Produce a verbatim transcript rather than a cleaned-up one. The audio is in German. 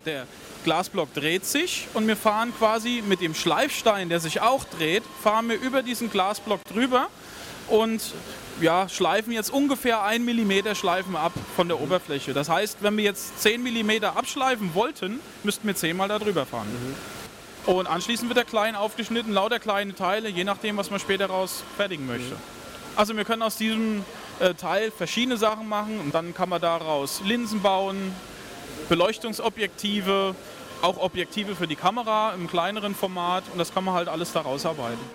Der Glasblock dreht sich und wir fahren quasi mit dem Schleifstein, der sich auch dreht, fahren wir über diesen Glasblock drüber und ja, schleifen jetzt ungefähr ein Millimeter schleifen ab von der Oberfläche. Das heißt, wenn wir jetzt zehn Millimeter abschleifen wollten, müssten wir zehnmal da drüber fahren. Mhm. Und anschließend wird der klein aufgeschnitten, lauter kleine Teile, je nachdem, was man später raus fertigen möchte. Mhm. Also wir können aus diesem äh, Teil verschiedene Sachen machen und dann kann man daraus Linsen bauen, Beleuchtungsobjektive, auch Objektive für die Kamera im kleineren Format und das kann man halt alles daraus arbeiten.